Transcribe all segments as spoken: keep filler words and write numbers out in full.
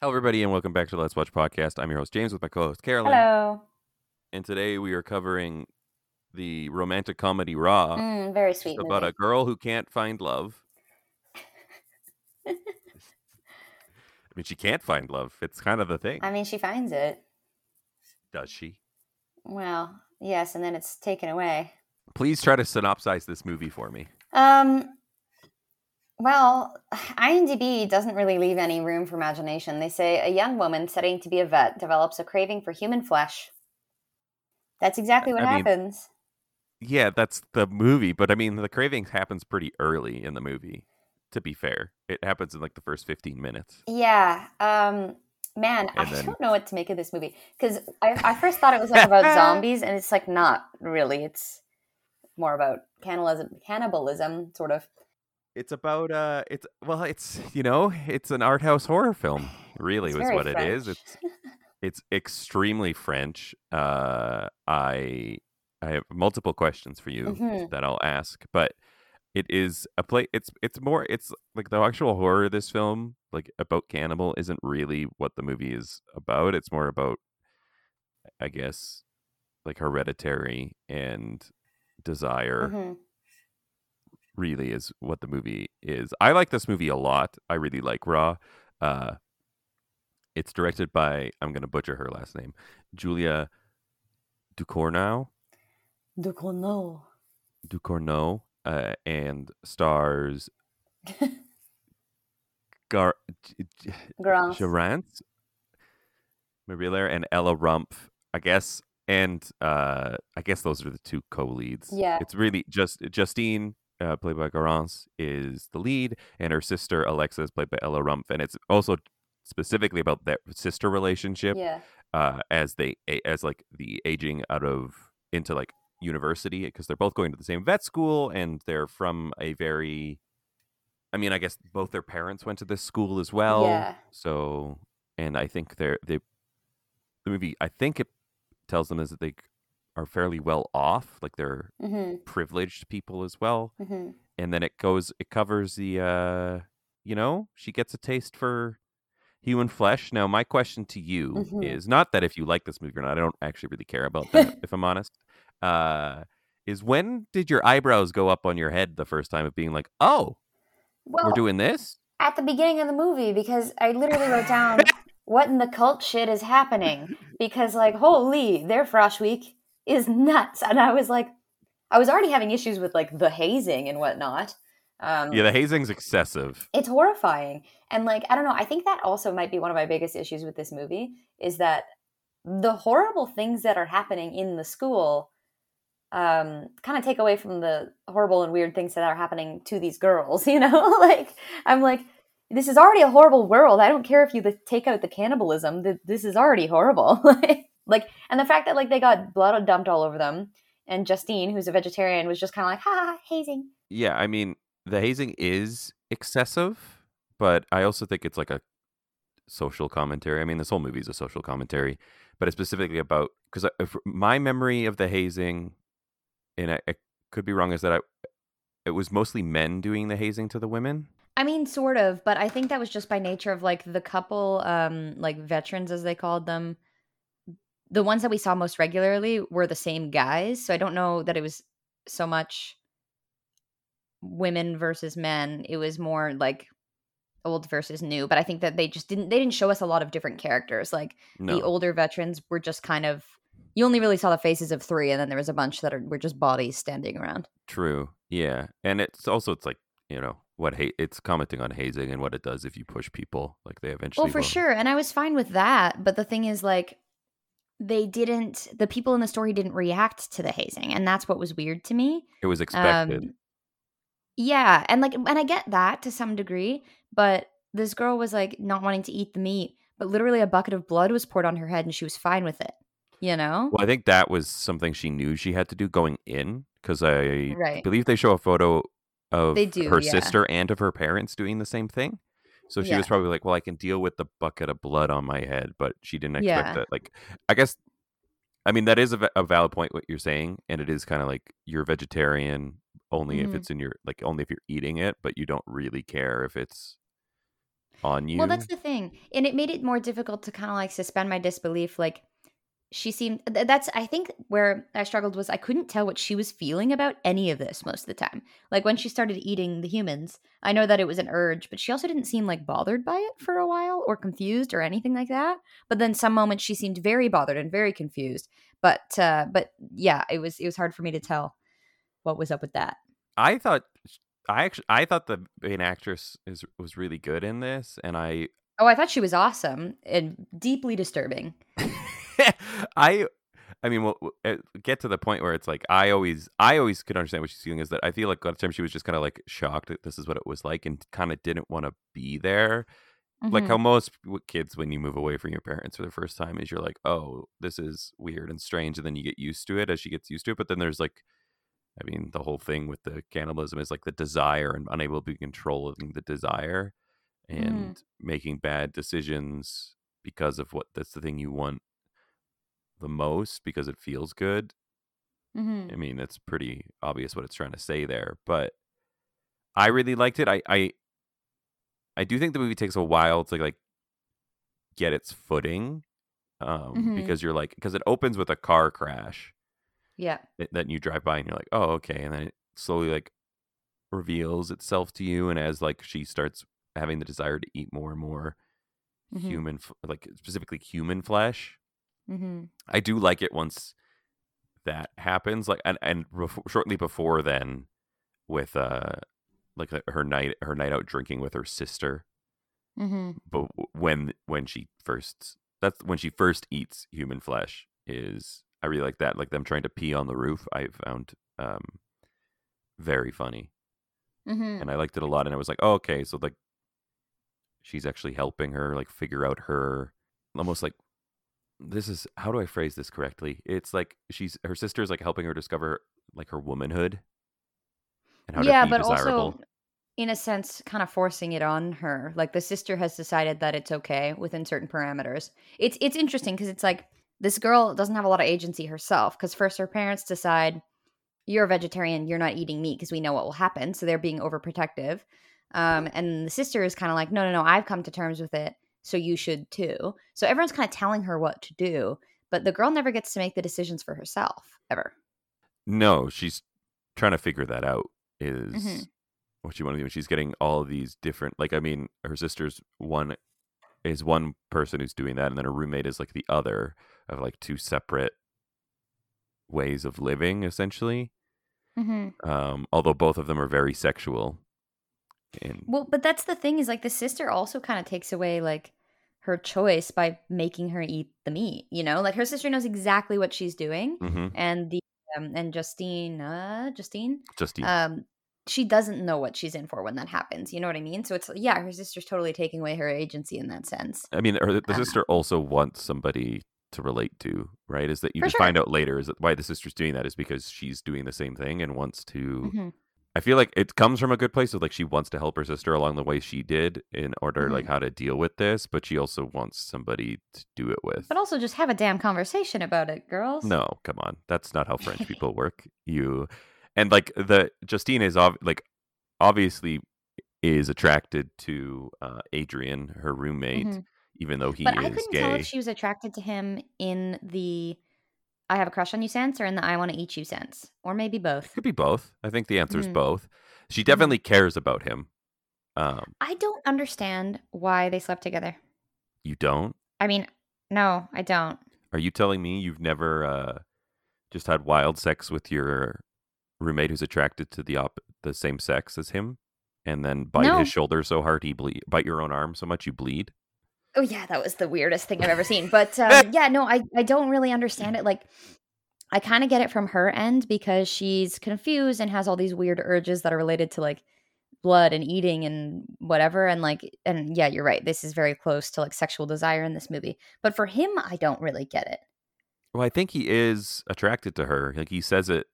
Hello, everybody, and welcome back to Let's Watch Podcast. I'm your host, James, with my co-host, Carolyn. Hello. And today we are covering the romantic comedy Raw. Mm, very It's sweet about movie. a girl who can't find love. I mean, she can't find love. It's kind of the thing. I mean, she finds it. Does she? Well, yes, and then it's taken away. Please try to synopsize this movie for me. Um, well, IMDb doesn't really leave any room for imagination. They say a young woman studying to be a vet develops a craving for human flesh. That's exactly what I mean, happens. Yeah, that's the movie, but I mean, the craving happens pretty early in the movie, to be fair. It happens in like the first fifteen minutes. Yeah. Um, man, And I then- don't know what to make of this movie. Because I, I first thought it was like about zombies, and it's like not really. It's more about cannibalism, cannibalism, sort of. It's about uh it's well it's you know it's an art house horror film, really. It's Was very what it is. French. It's it's extremely French. uh i i have multiple questions for you Mhm. that I'll ask, but it is a play it's it's more it's like the actual horror of this film, like about cannibal, isn't really what the movie is about. It's more about, I guess, like Hereditary and Desire. Mhm. Really is what the movie is. I like this movie a lot. I really like Raw. Uh, it's directed by, I'm going to butcher her last name, Julia Ducournau. Ducournau. Ducournau, uh, and stars Gar Grant. Gerant, Marilla, and Ella Rumpf, I guess. And uh, I guess those are the two co-leads. Yeah. It's really just Justine, uh, played by Garance, is the lead, and her sister Alexa is played by Ella Rumpf, and it's also specifically about that sister relationship, Yeah. uh, as they as like the aging out of into like university, because they're both going to the same vet school, and they're from a very, I mean, I guess both their parents went to this school as well. Yeah. So, and I think they're they the movie, I think it tells them is that they are fairly well off, like they're Mm-hmm. privileged people as well. Mm-hmm. And then it goes it covers the uh you know she gets a taste for human flesh. Now my question to you Mhm. is not that if you like this movie or not. I don't actually really care about that, if I'm honest. Uh is when did your eyebrows go up on your head the first time of being like, oh, Well, we're doing this? at the beginning of the movie, because I literally wrote down, what in the cult shit is happening? Because, like, holy, their Frosh Week is nuts. And I was like, I was already having issues with, like, the hazing and whatnot. Um, Yeah, the hazing's excessive. It's horrifying. And, like, I don't know, I think that also might be one of my biggest issues with this movie, is that the horrible things that are happening in the school um, kind of take away from the horrible and weird things that are happening to these girls, you know? Like, I'm like, this is already a horrible world. I don't care if you take out the cannibalism. This is already horrible. Like, and the fact that, like, they got blood dumped all over them, and Justine, who's a vegetarian, was just kind of like, ha, hazing. Yeah, I mean, the hazing is excessive, but I also think it's like a social commentary. I mean, this whole movie is a social commentary, but it's specifically about, because my memory of the hazing, and I, I could be wrong, is that I, it was mostly men doing the hazing to the women. I mean, sort of, but I think that was just by nature of, like, the couple, um, like, veterans, as they called them. The ones that we saw most regularly were the same guys, so I don't know that it was so much women versus men. It was more like old versus new, but I think that they just didn't they didn't show us a lot of different characters. Like, No. the older veterans were just kind of, you only really saw the faces of three, and then there was a bunch that are, were just bodies standing around. True. Yeah. And it's also, it's like, you know, what ha- it's commenting on hazing and what it does if you push people, like they eventually Well, for will. sure, and I was fine with that, but the thing is, like, they didn't, the people in the story didn't react to the hazing, and that's what was weird to me. It was expected. Um, yeah, and like, and I get that to some degree, but this girl was like not wanting to eat the meat, but literally a bucket of blood was poured on her head, and she was fine with it. You know? Well, I think that was something she knew she had to do going in, because I Right. believe they show a photo of They do, her yeah. sister and of her parents doing the same thing. So she Yeah. was probably like, well, I can deal with the bucket of blood on my head, but she didn't expect Yeah. that. Like, I guess, I mean, that is a, va- a valid point, what you're saying. And it is kind of like, you're vegetarian only if Mhm. it's in your, like, only if you're eating it, but you don't really care if it's on Well, that's you. the thing. And it made it more difficult to kind of like suspend my disbelief. Like, she seemed th- that's I think where I struggled was I couldn't tell what she was feeling about any of this most of the time. Like when she started eating the humans, I know that it was an urge, but she also didn't seem like bothered by it for a while or confused or anything like that. But then some moments she seemed very bothered and very confused. But uh but yeah, it was it was hard for me to tell what was up with that. I thought I actually I thought the main actress is was really good in this, and I Oh, I thought she was awesome and deeply disturbing. I I mean, we'll, we'll uh, get to the point where it's like I always I always could understand what she's feeling is that I feel like a lot of times she was just kind of like shocked that this is what it was like and kind of didn't want to be there. Like how Mhm. most w- kids, when you move away from your parents for the first time, is you're like, oh, this is weird and strange, and then you get used to it as she gets used to it. But then there's like, I mean, the whole thing with the cannibalism is like the desire and unable to be controlling the desire Mhm. and making bad decisions because of what that's the thing you want the most because it feels good. I Mhm. mean, it's pretty obvious what it's trying to say there, but I really liked it. I I, I do think the movie takes a while to like get its footing, um, Mhm. because you're like because it opens with a car crash Yeah. that, that you drive by and you're like, oh, okay, and then it slowly like reveals itself to you, and as like she starts having the desire to eat more and more Mhm. human, f- like specifically human flesh. Mhm. I do like it once that happens, like and and before, shortly before then with uh like uh, her night her night out drinking with her sister, Mhm. but w- when when she first that's when she first eats human flesh is I really like that, like them trying to pee on the roof. I found um very funny, and Mhm. I liked it a lot. And I was like, oh, okay, so like she's actually helping her like figure out her almost like this is how do I phrase this correctly? It's like she's her sister is like helping her discover like her womanhood and how to Yeah, be but also desirable. in a sense kind of forcing it on her. Like the sister has decided that it's okay within certain parameters. It's it's interesting because it's like this girl doesn't have a lot of agency herself because first her parents decide you're a vegetarian, you're not eating meat because we know what will happen, so they're being overprotective. Um and the sister is kind of like no no no, I've come to terms with it, so you should too. So everyone's kind of telling her what to do, but the girl never gets to make the decisions for herself ever. No, she's trying to figure that out is Mhm. what she want to do. She's getting all of these different like I mean, her sister's one is one person who's doing that, and then her roommate is like the other of like two separate ways of living, essentially. Mhm. Um, although both of them are very sexual. And Well, but that's the thing is like the sister also kind of takes away like her choice by making her eat the meat, you know? Like her sister knows exactly what she's doing hmm and the um, and Justine, uh Justine, Justine. um she doesn't know what she's in for when that happens. You know what I mean? So it's yeah, her sister's totally taking away her agency in that sense. I mean, her, the Uh, sister also wants somebody to relate to, right? Is that you for just find sure. out later is that why the sister's doing that is because she's doing the same thing and wants to. Mhm. I feel like it comes from a good place of like she wants to help her sister along the way she did in order like Mhm. how to deal with this, but she also wants somebody to do it But with. also just have a damn conversation about it, girls. No, come on, that's not how French people work. You and like the Justine is ob- like obviously is attracted to uh, Adrian, her roommate, Mhm. even though he But I is couldn't tell if gay. she was attracted to him in the I have a crush on you sense or in the I wanna eat you sense, or maybe It both. could be both. I think the answer is Mhm, both. She mhm. definitely cares about him. Um, I don't understand why they slept together. you don't? I mean, no, I don't. Are you telling me you've never uh, just had wild sex with your roommate who's attracted to the op- the same sex as him, and then bite his No. shoulder so hard he bleed, bite your own arm so much you bleed? Oh, yeah, that was the weirdest thing I've ever seen, but, um, yeah, no, I I don't really understand it, like, I kinda get it from her end because she's confused and has all these weird urges that are related to, like, blood and eating and whatever, and, like and, yeah, you're right, this is very close to, like, sexual desire in this movie, but for him, I don't really get it. Well, I think he is attracted to her. Like he says it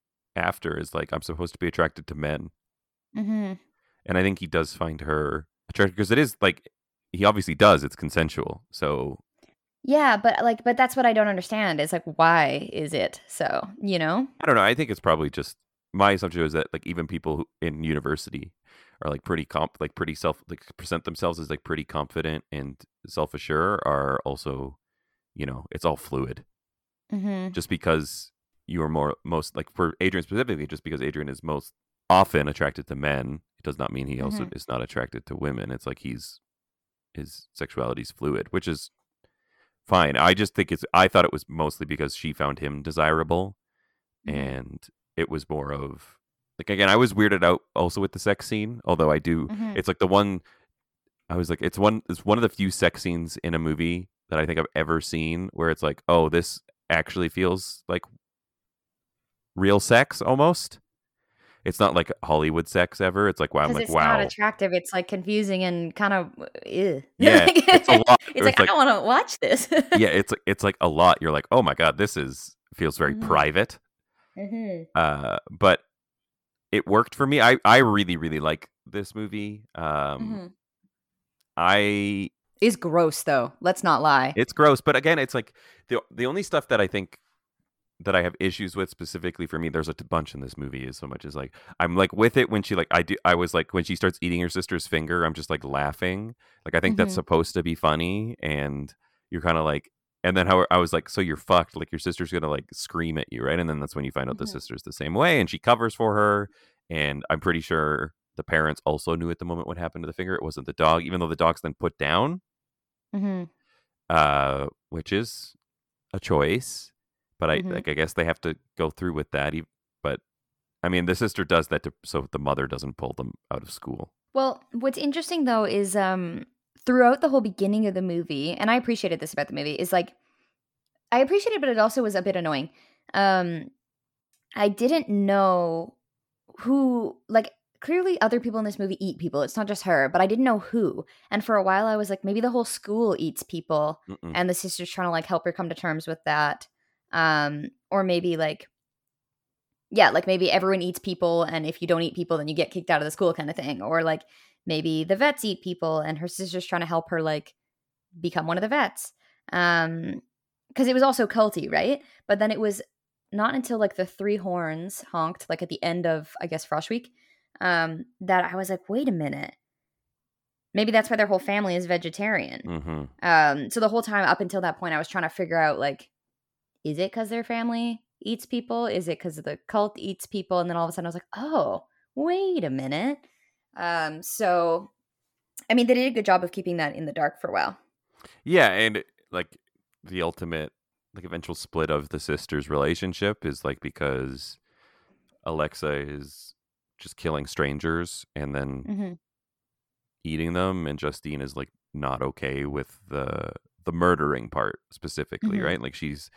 after is like I'm supposed to be attracted to men, Mhm. and I think he does find her attractive because it is like he obviously does. It's consensual, so Yeah, but, like but that's what I don't understand is, like, why is it so, you know? I don't know. I think it's probably just my assumption is that like even people who, in university are like pretty comp like pretty self like present themselves as like pretty confident and self-assured are also, you know, it's all fluid. Mm-hmm. Just because you are more most like for Adrian specifically, just because Adrian is most often attracted to men, it does not mean he also Mm-hmm. is not attracted to women. It's like he's his sexuality is fluid, which is fine. I just think it's I thought it was mostly because she found him desirable, Mm-hmm. and it was more of like, again, I was weirded out also with the sex scene, although I do Mm-hmm. it's like the one I was like, it's one it's one of the few sex scenes in a movie that I think I've ever seen where it's like, oh, this actually feels like real sex almost. It's not like Hollywood sex ever. It's like, wow, I'm Because like, it's not wow. attractive. It's like confusing and kind of ew. Yeah, it's a lot. It's like It's I like, don't want to watch this. yeah, it's like it's like a lot. You're like, oh my god, this is feels very Mm-hmm. private. Mm-hmm. Uh, but it worked for me. I I really really like this movie. Um, Mm-hmm. I Is gross though. Let's not lie. it's gross, but again, it's like the the only stuff that I think that I have issues with specifically for me. There's a t- bunch in this movie. Is so much as like I'm like with it when she like I do. I was like when she starts eating her sister's finger. I'm just like laughing. Like I think that's Mm-hmm. supposed to be funny, and you're kind of like. And then how I was like, so you're fucked. Like your sister's gonna like scream at you, right? And then that's when you find out the Mm-hmm. sister's the same way, and she covers for her. And I'm pretty sure the parents also knew at the moment what happened to the finger. It wasn't the dog, even though the dog's then put down, Mm-hmm. uh, which is a choice. But I Mm-hmm. like I guess they have to go through with that. e- But I mean, the sister does that to, so the mother doesn't pull them out of school. Well, what's interesting though is um throughout the whole beginning of the movie, and I appreciated this about the movie, is like I appreciated it, but it also was a bit annoying. Um I didn't know who like clearly other people in this movie eat people. It's not just her, but I didn't know who. And for a while I was like maybe the whole school eats people Mm-mm. and the sister's trying to like help her come to terms with that. Um or maybe like yeah, like maybe everyone eats people and if you don't eat people then you get kicked out of the school kind of thing. Or like maybe the vets eat people and her sister's trying to help her like become one of the vets. Um because it was also culty, right? But then it was not until like the three horns honked like at the end of I guess Frosh Week um that I was like, wait a minute. Maybe that's why their whole family is vegetarian. Mm-hmm. Um so the whole time up until that point I was trying to figure out like is it because their family eats people? Is it because the cult eats people? And then all of a sudden I was like, oh, wait a minute. Um, so, I mean, they did a good job of keeping that in the dark for a while. Yeah, and like the ultimate, like eventual split of the sisters' relationship is like because Alexa is just killing strangers and then Mm-hmm. eating them, and Justine is like not okay with the the murdering part specifically, Mm-hmm. right? Like she's,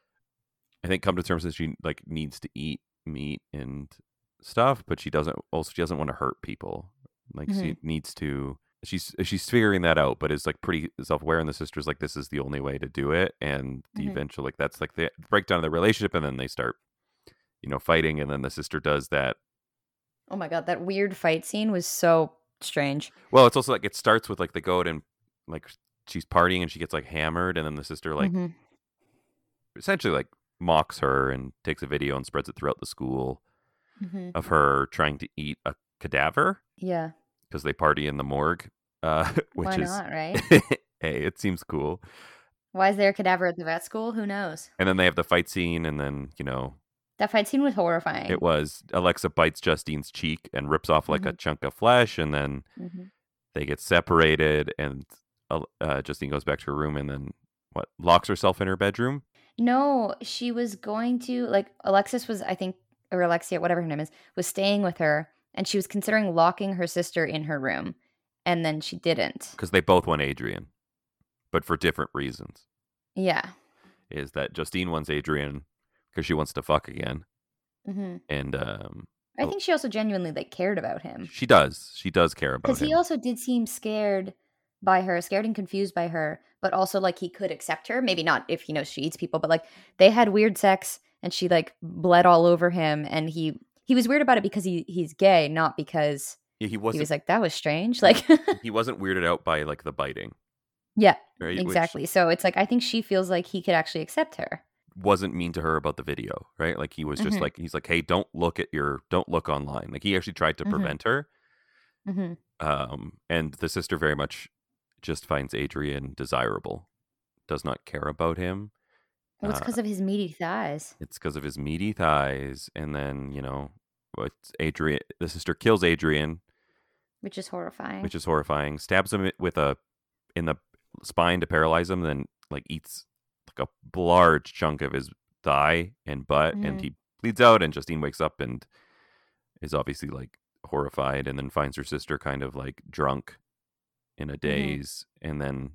I think, come to terms that she like needs to eat meat and stuff, but she doesn't. Also, she doesn't want to hurt people. Like Mm-hmm. she needs to. She's she's figuring that out, but is like pretty self aware. And the sister's like, this is the only way to do it. And the Mm-hmm. eventual, like that's like the breakdown of the relationship, and then they start, you know, fighting, and then the sister does that. Oh my God, that weird fight scene was so strange. Well, it's also like it starts with like the goat and like she's partying and she gets like hammered, and then the sister like Mm-hmm. essentially like mocks her and takes a video and spreads it throughout the school Mm-hmm. of her trying to eat a cadaver Yeah. because they party in the morgue, uh, which Why is not, right? hey, it seems cool. Why is there a cadaver at the vet school? Who knows? And then they have the fight scene, and then you know That fight scene was horrifying. it was Alexa bites Justine's cheek and rips off like Mm-hmm. a chunk of flesh, and then Mm-hmm. they get separated, and uh, uh, Justine goes back to her room, and then what locks herself in her bedroom. No, she was going to like Alexis was, I think, or Alexia, whatever her name is, was staying with her, and she was considering locking her sister in her room, and then she didn't. Because they both want Adrian, but for different reasons. Yeah. Is that Justine wants Adrian because she wants to fuck again, Mm-hmm. and um, I think she also genuinely like cared about him she does. She does care about because him. he also did seem scared by her, scared and confused by her, but also like he could accept her. Maybe not if he knows she eats people, but like they had weird sex and she like bled all over him, and he he was weird about it because he he's gay, not because Yeah, he he wasn't. was like that was strange. Like He wasn't weirded out by like the biting, yeah, right? exactly. So it's like I think she feels like he could actually accept her. Which wasn't mean to her about the video, right? Like he was just Mm-hmm. like he's like, hey, don't look at your, don't look online. Like he actually tried to Mm-hmm. prevent her, Mm-hmm. Um, and the sister very much just finds Adrian desirable, does not care about him. Well, it's Uh, because of his meaty thighs, it's because of his meaty thighs. And then, you know, what Adrian, the sister kills Adrian, which is horrifying. which is horrifying, stabs him with a, in the spine to paralyze him, then like eats like a large chunk of his thigh and butt, Mm-hmm. and he bleeds out, and Justine wakes up and is obviously like horrified, and then finds her sister kind of like drunk in a daze. Mm-hmm. And then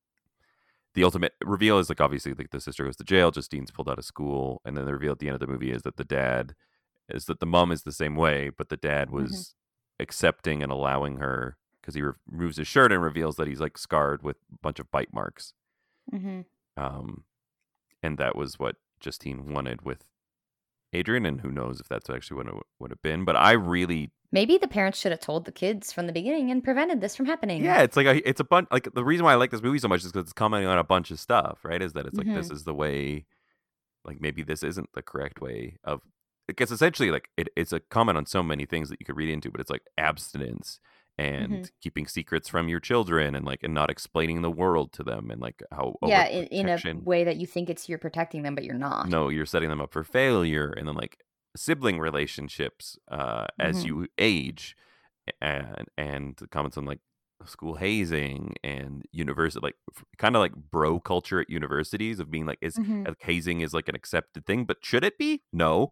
the ultimate reveal is like, obviously, like the sister goes to jail, Justine's pulled out of school, and then the reveal at the end of the movie is that the dad is that the mom is the same way, but the dad was mm-hmm. accepting and allowing her, because he removes his shirt and reveals that he's like scarred with a bunch of bite marks. Mm-hmm. Um, and that was what Justine wanted with Adrian, and who knows if that's actually what it would have been. But I really, maybe the parents should have told the kids from the beginning and prevented this from happening. Yeah, it's like a, it's a bunch. Like the reason why I like this movie so much is because it's commenting on a bunch of stuff, right? Is that it's like, mm-hmm. this is the way, like maybe this isn't the correct way of. Because essentially, like it, it's a comment on so many things that you could read into, but it's like abstinence and mm-hmm. keeping secrets from your children, and like and not explaining the world to them, and like how yeah, in, in a way that you think it's you're protecting them, but you're not. No, you're setting them up for failure, and then like sibling relationships uh, mm-hmm. as you age, and and comments on like school hazing and university, like kind of like bro culture at universities of being like, is mm-hmm. like, hazing is like an accepted thing, but should it be? No.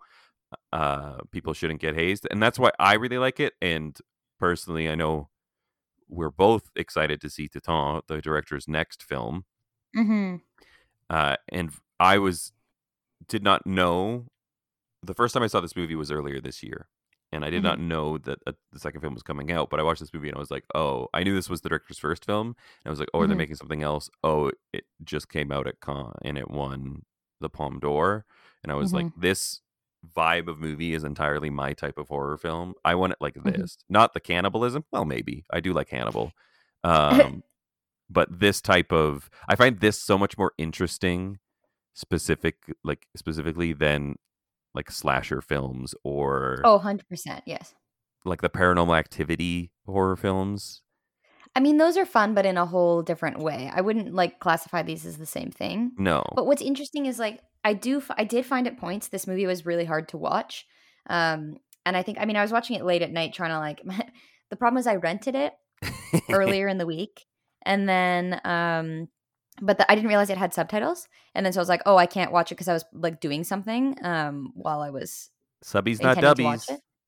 Uh, people shouldn't get hazed, and that's why I really like it. And personally, I know we're both excited to see Titan, the director's next film. Mm-hmm. Uh, and I was did not know the first time I saw this movie was earlier this year, and I did mm-hmm. not know that uh, the second film was coming out. But I watched this movie and I was like, oh, I knew this was the director's first film, and I was like, oh, mm-hmm. are they making something else? Oh, it just came out at Cannes and it won the Palme d'Or, and I was mm-hmm. like, this vibe of movie is entirely my type of horror film. I want it like this, mm-hmm. not the cannibalism. Well, maybe I do like Hannibal, um, but this type of, I find this so much more interesting, specific, like specifically than like slasher films or oh, one hundred percent, yes, like the Paranormal Activity horror films. I mean, those are fun, but in a whole different way. I wouldn't like classify these as the same thing. No. But what's interesting is like I do, I did find at points this movie was really hard to watch, um, and I think, I mean, I was watching it late at night, trying to like. The problem is I rented it earlier in the week, and then, um, but the, I didn't realize it had subtitles, and then so I was like, oh, I can't watch it because I was like doing something um, while I was subbies, not dubbies.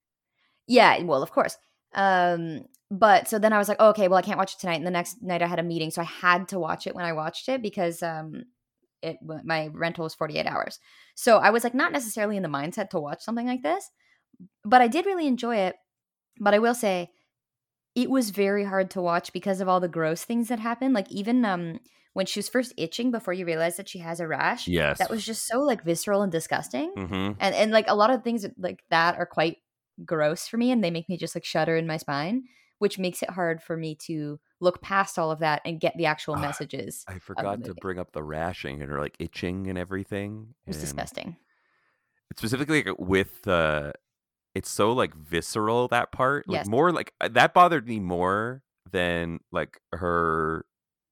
Yeah, well, of course. Um, but so then I was like, oh, okay, well, I can't watch it tonight. And the next night I had a meeting, so I had to watch it when I watched it because um, it my rental was forty-eight hours. So I was like not necessarily in the mindset to watch something like this, but I did really enjoy it. But I will say it was very hard to watch because of all the gross things that happened. Like even um, when she was first itching before you realize that she has a rash, yes, that was just so like visceral and disgusting. Mm-hmm. And and like a lot of things like that are quite gross for me, and they make me just like shudder in my spine, which makes it hard for me to look past all of that and get the actual messages. I forgot to bring up the rashing and her like itching and everything. It was disgusting. Specifically like, with uh it's so like visceral, that part. Like yes. more like that bothered me more than like her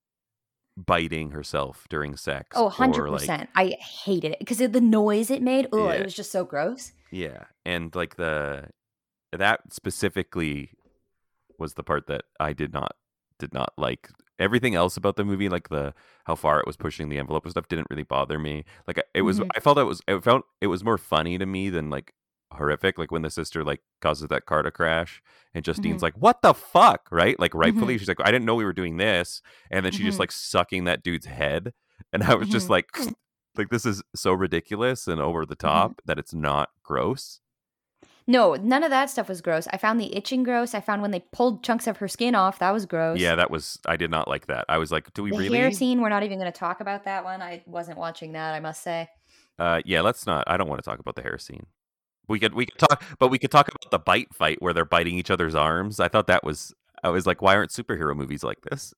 biting herself during sex. Oh, one hundred percent. Like, I hated it because of the noise it made. Oh, yeah. It was just so gross. Yeah. And like the that specifically was the part that I did not did not like. Everything else about the movie, like the how far it was pushing the envelope and stuff, didn't really bother me. Like it was, mm-hmm. I felt it was, it felt it was more funny to me than like horrific. Like when the sister like causes that car to crash, and Justine's mm-hmm. like, "What the fuck?" Right? Like rightfully, mm-hmm. she's like, "I didn't know we were doing this," and then she mm-hmm. just like sucking that dude's head, and I was mm-hmm. just like, like this is so ridiculous and over the top mm-hmm. that it's not gross. No, none of that stuff was gross. I found the itching gross. I found when they pulled chunks of her skin off. That was gross. Yeah, that was, I did not like that. I was like, do we the really? The hair scene, we're not even going to talk about that one. I wasn't watching that, I must say. Uh, yeah, let's not. I don't want to talk about the hair scene. We could, we could talk, but we could talk about the bite fight where they're biting each other's arms. I thought that was, I was like, why aren't superhero movies like this?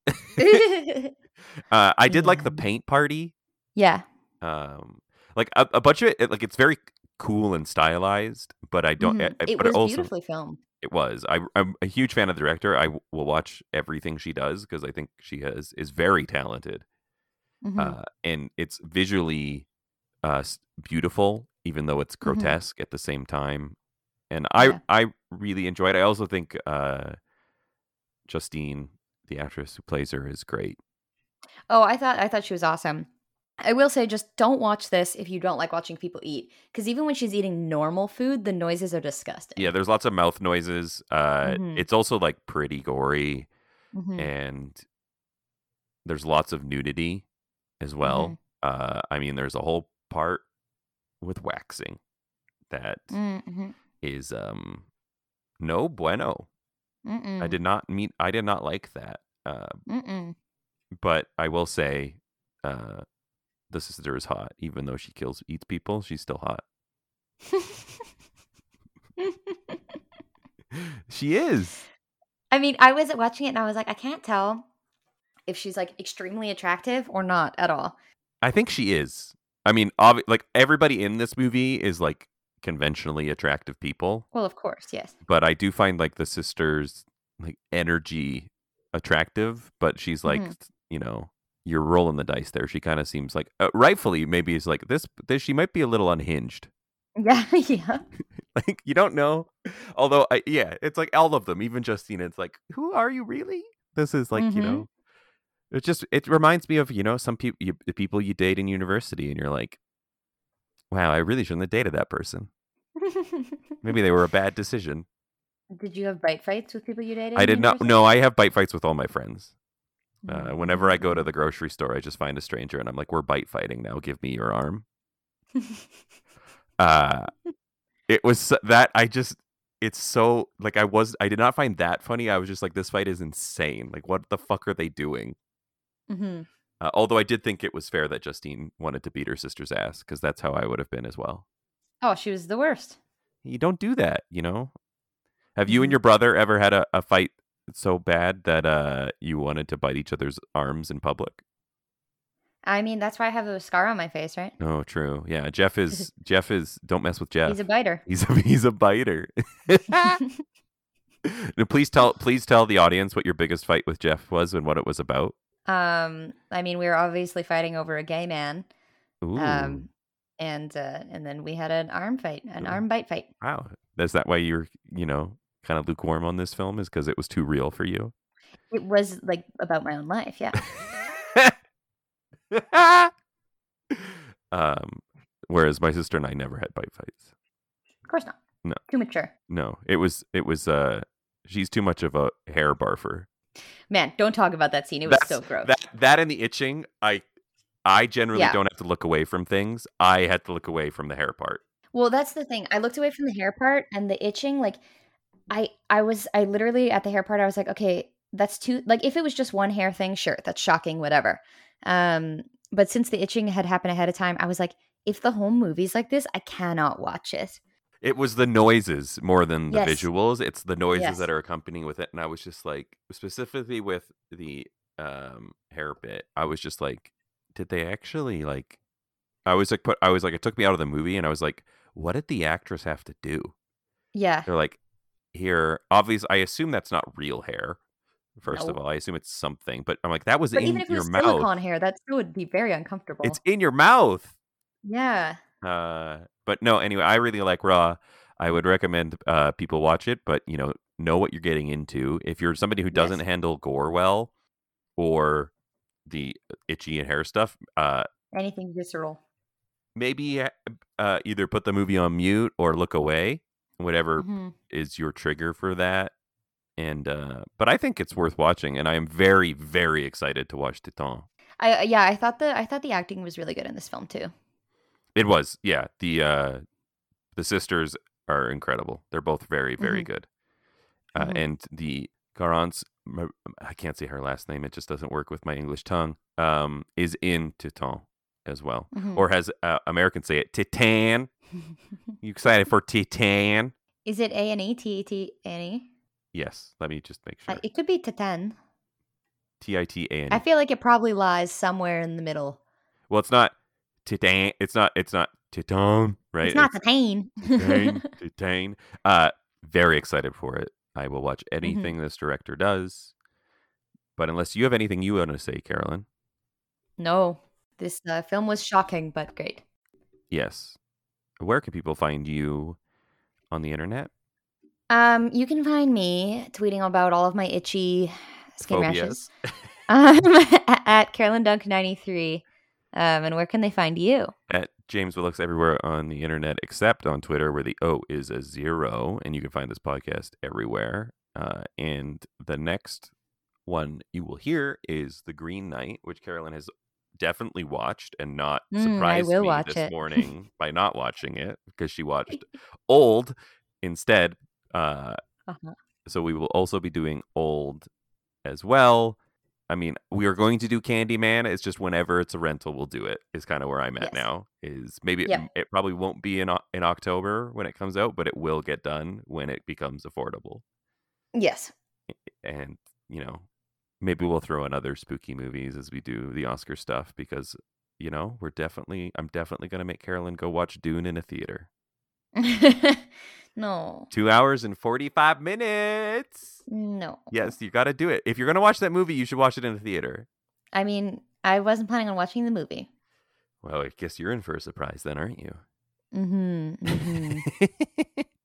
uh, I did yeah. like the paint party. Yeah. Um, like a, a bunch of it, like it's very cool and stylized, but I don't. Mm-hmm. It, it but was it also, beautifully filmed. It was. I, I'm a huge fan of the director. I w- will watch everything she does because I think she has is very talented. Mm-hmm. Uh, and it's visually uh, s- beautiful, even though it's Mm-hmm. grotesque at the same time. And I Yeah. I really enjoyed. I also think uh, Justine, the actress who plays her, is great. Oh, I thought I thought she was awesome. I will say, just don't watch this if you don't like watching people eat, because even when she's eating normal food, the noises are Yeah, disgusting. there's lots of mouth noises. Uh, Mm-hmm. it's also like pretty gory, Mm-hmm. and there's lots of nudity as Mm-hmm. well. Uh, I mean, there's a whole part with waxing that Mm-hmm. is um no bueno. I Mm-mm. did not meet. I did not like that. Uh, Mm-mm. but I will say, uh, the sister is hot, even though she kills eats people. She's still hot. She is. I mean, I was watching it and I was like, I can't tell if she's like extremely attractive or not at all. I think she is. I mean, obvi- like everybody in this movie is like conventionally attractive people, Well, of course, yes. but I do find like the sister's like energy attractive. But she's like, Mm-hmm. you know, you're rolling the dice there. She kind of seems like, uh, rightfully, maybe is like this, this. She might be a little unhinged. Yeah, yeah. Like you don't know. Although, I, yeah, it's like all of them. Even Justine, it's like, who are you really? This is like, you Mm-hmm. know, it just it reminds me of, you know, some people, you, the people you date in university, and you're like, wow, I really shouldn't have dated that person. Maybe they were a bad decision. Did you have bite fights with people you dated I in did not. university? No, I have bite fights with all my friends. Uh, whenever I go to Mm-hmm. the grocery store, I just find a stranger and I'm like, we're bite fighting now. Give me your arm. Uh, it was so- that I just, it's so like I was, I did not find that funny. I was just like, this fight is insane. Like, what the fuck are they doing? Mm-hmm. Uh, although I did think it was fair that Justine wanted to beat her sister's ass because that's how I would have been as well. Oh, she was the worst. You don't do that, you know? Have you and Mm-hmm. your brother ever had a, a fight so bad that uh, you wanted to bite each other's arms in public? I mean, that's why I have a scar on my face, right? Oh, true. Yeah, Jeff is Jeff is. Don't mess with He's a Jeff. biter. He's a he's a biter. Now, please tell please tell the audience what your biggest fight with Jeff was and what it was about. um, I mean, we were obviously fighting over a gay man. Ooh, Um, and uh, and then we had an arm fight, an ooh. arm bite fight. Wow. Is that why you're you know kind of lukewarm on this film? Is because it was too real for you? It was like about my own life, yeah. um, whereas my sister and I never had bite fights. Of course not. No, Too mature. no. It was it was uh she's too much of a hair barfer. Man, don't talk about that scene. It was That's so gross. that that and the itching. I I generally Yeah. don't have to look away from things. I had to look away from the hair part. Well, that's the thing. I looked away from the hair part and the itching. Like, I I was I literally at the hair part. I was like, okay, that's too. Like, if it was just one hair thing, sure, that's shocking, whatever. Um, but since the itching had happened ahead of time, I was like, if the whole movie's like this, I cannot watch it. It was the noises more than the Yes. visuals. It's the noises Yes. that are accompanying with it. And I was just like, specifically with the um, hair bit, I was just like, did they actually like? I was like, put. I was like, it took me out of the movie, and I was like, what did the actress have to do? Yeah. They're like, here, obviously, I assume that's not real hair. First of No. all, I assume it's something, but I'm like, that was But even in if it your was mouth. silicone hair, that still would be very uncomfortable. It's in your mouth. Yeah. Uh, but no, anyway, I really like Raw. I would recommend uh, people watch it, but you know, know what you're getting into. If you're somebody who doesn't Yes. handle gore well, or the itchy and hair stuff, uh, Anything visceral. maybe uh, either put the movie on mute or look away, whatever Mhm. is your trigger for that. And uh, but I think it's worth watching, and I am very, very excited to watch Titan. I yeah, I thought the I thought the acting was really good in this film too. It was, yeah. The uh, the sisters are incredible. They're both very, very Mhm. good. Uh, Mhm. and the Garance, I can't say her last name. It just doesn't work with my English tongue. Um, is in Titan as well, Mhm. or has uh, Americans say it Titan? You excited for Titan? Is it A N E T E T N E? Yes. Let me just make sure. Uh, it could be Titan. T I T A N. I feel like it probably lies somewhere in the middle. Well, it's not Titan. It's not. It's not Titan, right? It's not Titan. Titan. Titan. Uh, very excited for it. I will watch Mm-hmm. anything this director does. But unless you have anything you want to say, Carolyn. No, this uh, film was shocking, but great. Yes. Where can people find you on the internet? Um, you can find me tweeting about all of my itchy skin rashes Phobias. um, at Carolyn Dunk ninety-three. Um, and where can they find you? At James Willocks everywhere on the internet, except on Twitter, where the O is a zero. And you can find this podcast everywhere. Uh, and the next one you will hear is The Green Knight, which Carolyn has definitely watched and not Mm, I surprised will me watch this it. morning by not watching it because she watched Old instead. Uh, Uh-huh. so we will also be doing Old as well. I mean, we are going to do Candyman. It's just whenever it's a rental, we'll do it. Is kind of where I'm at Yes. now. Is maybe it, Yep. it probably won't be in O- in October when it comes out, but it will get done when it becomes affordable. Yes. And you know, maybe we'll throw in other spooky movies as we do the Oscar stuff because you know we're definitely I'm definitely gonna make Carolyn go watch Dune in a theater. No. Two hours and forty-five minutes. No. Yes, you got to do it. If you're gonna watch that movie, you should watch it in a theater. I mean, I wasn't planning on watching the movie. Well, I guess you're in for a surprise then, aren't you? Mm-hmm. Mm-hmm.